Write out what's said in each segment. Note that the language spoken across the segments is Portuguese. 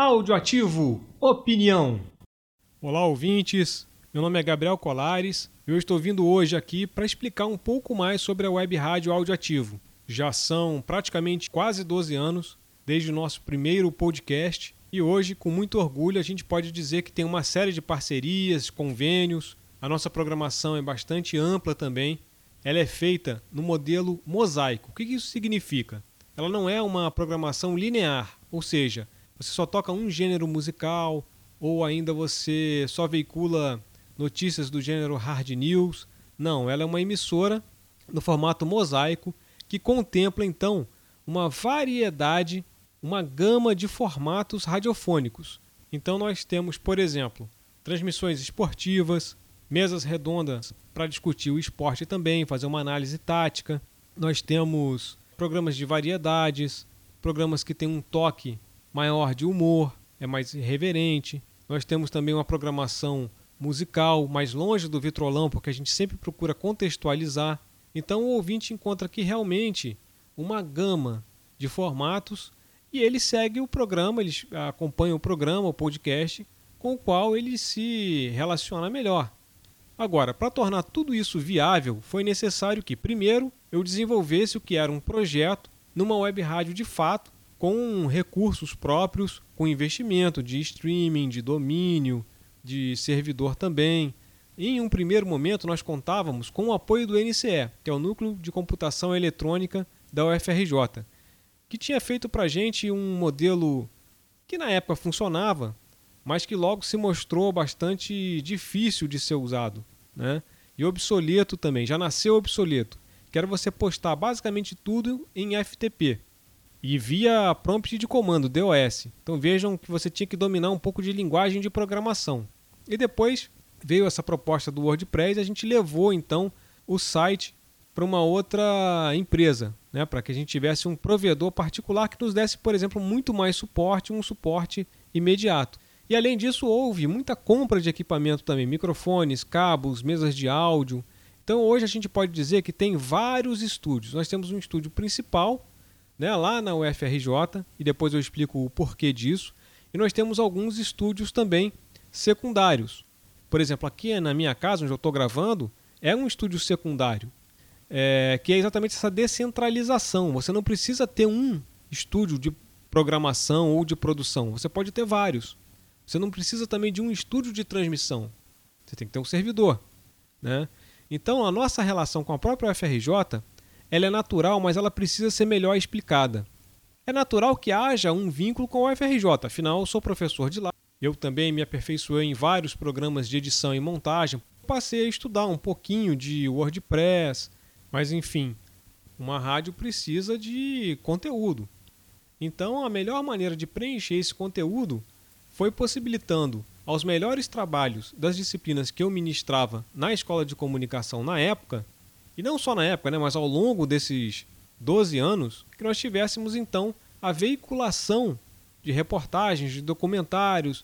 Audioativo Opinião. Olá, ouvintes. Meu nome é Gabriel Colares e eu estou vindo hoje aqui para explicar um pouco mais sobre a Web Rádio Audioativo. Já são praticamente quase 12 anos desde o nosso primeiro podcast e hoje, com muito orgulho, a gente pode dizer que tem uma série de parcerias, convênios. A nossa programação é bastante ampla também. Ela é feita no modelo mosaico. O que isso significa? Ela não é uma programação linear, ou seja, você só toca um gênero musical ou ainda você só veicula notícias do gênero hard news. Não, ela é uma emissora no formato mosaico que contempla então uma variedade, uma gama de formatos radiofônicos. Então nós temos, por exemplo, transmissões esportivas, mesas redondas para discutir o esporte também, fazer uma análise tática. Nós temos programas de variedades, programas que têm um toque maior de humor, é mais irreverente. Nós temos também uma programação musical mais longe do vitrolão, porque a gente sempre procura contextualizar. Então o ouvinte encontra aqui realmente uma gama de formatos e ele segue o programa, ele acompanha o programa, o podcast, com o qual ele se relaciona melhor. Agora, para tornar tudo isso viável, foi necessário que, primeiro, eu desenvolvesse o que era um projeto numa web rádio de fato, com recursos próprios, com investimento de streaming, de domínio, de servidor também. E em um primeiro momento nós contávamos com o apoio do NCE, que é o Núcleo de Computação Eletrônica da UFRJ, que tinha feito para a gente um modelo que na época funcionava, mas que logo se mostrou bastante difícil de ser usado, né? E obsoleto também, já nasceu obsoleto, que era você postar basicamente tudo em FTP e via prompt de comando, DOS. Então vejam que você tinha que dominar um pouco de linguagem de programação. E depois veio essa proposta do WordPress e a gente levou então o site para uma outra empresa, né? Para que a gente tivesse um provedor particular que nos desse, por exemplo, muito mais suporte, um suporte imediato. E além disso houve muita compra de equipamento também, microfones, cabos, mesas de áudio. Então hoje a gente pode dizer que tem vários estúdios. Nós temos um estúdio principal, né, lá na UFRJ, e depois eu explico o porquê disso. E nós temos alguns estúdios também secundários. Por exemplo, aqui na minha casa, onde eu estou gravando, é um estúdio secundário, que é exatamente essa descentralização. Você não precisa ter um estúdio de programação ou de produção, você pode ter vários. Você não precisa também de um estúdio de transmissão, você tem que ter um servidor, né? Então a nossa relação com a própria UFRJ, ela é natural, mas ela precisa ser melhor explicada. É natural que haja um vínculo com a UFRJ, afinal eu sou professor de lá. Eu também me aperfeiçoei em vários programas de edição e montagem. Passei a estudar um pouquinho de WordPress, mas enfim, uma rádio precisa de conteúdo. Então a melhor maneira de preencher esse conteúdo foi possibilitando aos melhores trabalhos das disciplinas que eu ministrava na escola de comunicação na época, e não só na época, né, mas ao longo desses 12 anos, que nós tivéssemos então a veiculação de reportagens, de documentários,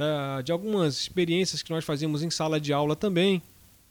de algumas experiências que nós fazíamos em sala de aula também.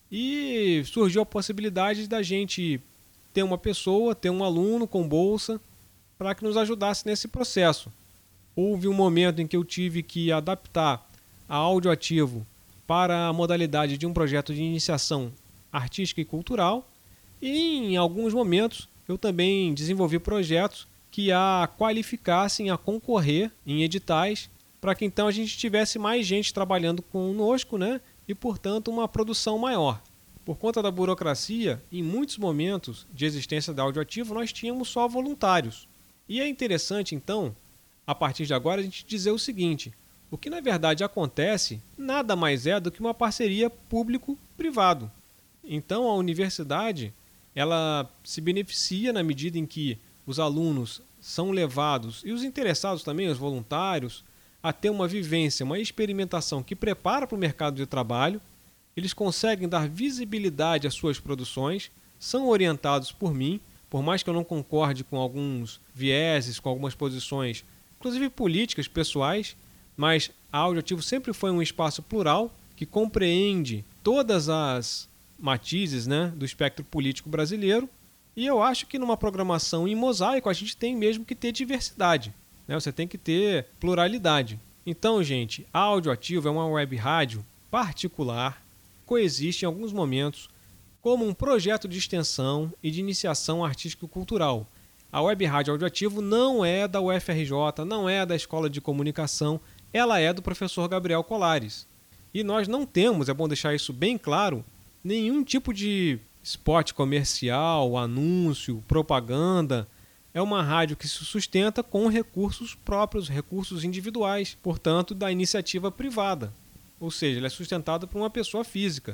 E surgiu a possibilidade da gente ter uma pessoa, ter um aluno com bolsa para que nos ajudasse nesse processo. Houve um momento em que eu tive que adaptar a Audioativo para a modalidade de um projeto de iniciação artística e cultural, e em alguns momentos eu também desenvolvi projetos que a qualificassem a concorrer em editais, para que então a gente tivesse mais gente trabalhando conosco, né? E, portanto, uma produção maior. Por conta da burocracia, em muitos momentos de existência da Audioativo, nós tínhamos só voluntários. E é interessante, então, a partir de agora, a gente dizer o seguinte: o que na verdade acontece nada mais é do que uma parceria público-privado. Então, a universidade ela se beneficia na medida em que os alunos são levados, e os interessados também, os voluntários, a ter uma vivência, uma experimentação que prepara para o mercado de trabalho. Eles conseguem dar visibilidade às suas produções, são orientados por mim, por mais que eu não concorde com alguns vieses, com algumas posições, inclusive políticas, pessoais, mas a Audioativo sempre foi um espaço plural que compreende todas as matizes, né, do espectro político brasileiro. E eu acho que numa programação em mosaico a gente tem mesmo que ter diversidade, né? Você tem que ter pluralidade. Então, gente, a Audioativo é uma web rádio particular, coexiste em alguns momentos como um projeto de extensão e de iniciação artístico-cultural. A web rádio Audioativo não é da UFRJ, não é da Escola de Comunicação, ela é do professor Gabriel Colares. E nós não temos, é bom deixar isso bem claro, nenhum tipo de spot comercial, anúncio, propaganda. É uma rádio que se sustenta com recursos próprios, recursos individuais, portanto, da iniciativa privada. Ou seja, ela é sustentada por uma pessoa física.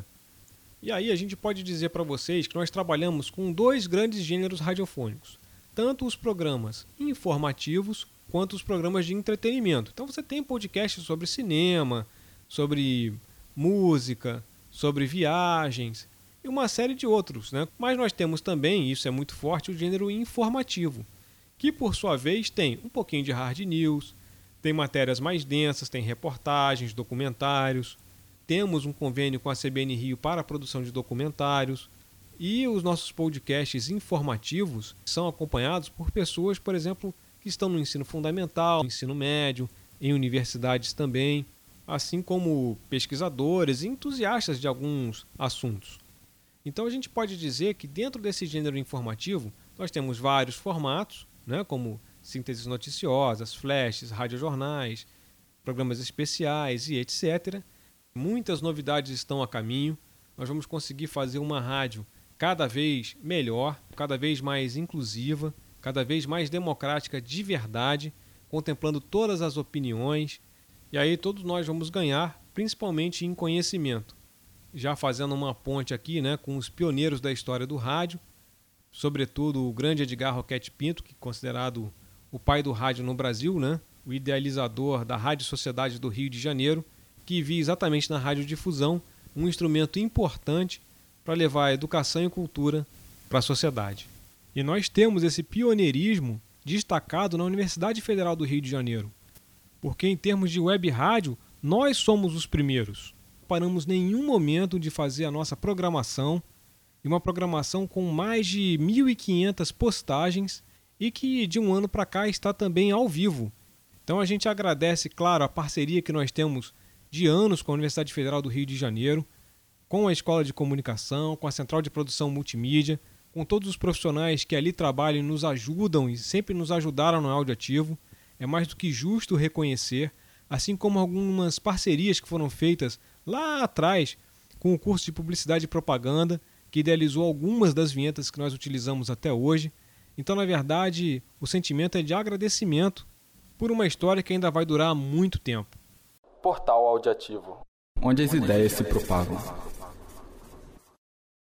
E aí a gente pode dizer para vocês que nós trabalhamos com 2 grandes gêneros radiofônicos. Tanto os programas informativos quanto os programas de entretenimento. Então você tem podcasts sobre cinema, sobre música, sobre viagens e uma série de outros, né? Mas nós temos também, isso é muito forte, o gênero informativo, que por sua vez tem um pouquinho de hard news, tem matérias mais densas, tem reportagens, documentários, temos um convênio com a CBN Rio para a produção de documentários e os nossos podcasts informativos são acompanhados por pessoas, por exemplo, que estão no ensino fundamental, no ensino médio, em universidades também, assim como pesquisadores e entusiastas de alguns assuntos. Então a gente pode dizer que dentro desse gênero informativo nós temos vários formatos, né, como sínteses noticiosas, flashes, radiojornais, programas especiais e etc. Muitas novidades estão a caminho. Nós vamos conseguir fazer uma rádio cada vez melhor, cada vez mais inclusiva, cada vez mais democrática de verdade, contemplando todas as opiniões. E aí todos nós vamos ganhar, principalmente em conhecimento. Já fazendo uma ponte aqui, né, com os pioneiros da história do rádio, sobretudo o grande Edgar Roquete Pinto, que é considerado o pai do rádio no Brasil, né, o idealizador da Rádio Sociedade do Rio de Janeiro, que via exatamente na radiodifusão um instrumento importante para levar a educação e cultura para a sociedade. E nós temos esse pioneirismo destacado na Universidade Federal do Rio de Janeiro, porque em termos de web rádio, nós somos os primeiros. Não paramos nenhum momento de fazer a nossa programação, e uma programação com mais de 1.500 postagens e que de um ano para cá está também ao vivo. Então a gente agradece, claro, a parceria que nós temos de anos com a Universidade Federal do Rio de Janeiro, com a Escola de Comunicação, com a Central de Produção Multimídia, com todos os profissionais que ali trabalham e nos ajudam e sempre nos ajudaram no Audioativo. É mais do que justo reconhecer, assim como algumas parcerias que foram feitas lá atrás com o curso de Publicidade e Propaganda, que idealizou algumas das vinhetas que nós utilizamos até hoje. Então, na verdade, o sentimento é de agradecimento por uma história que ainda vai durar muito tempo. Portal Audioativo, onde as ideias se propagam.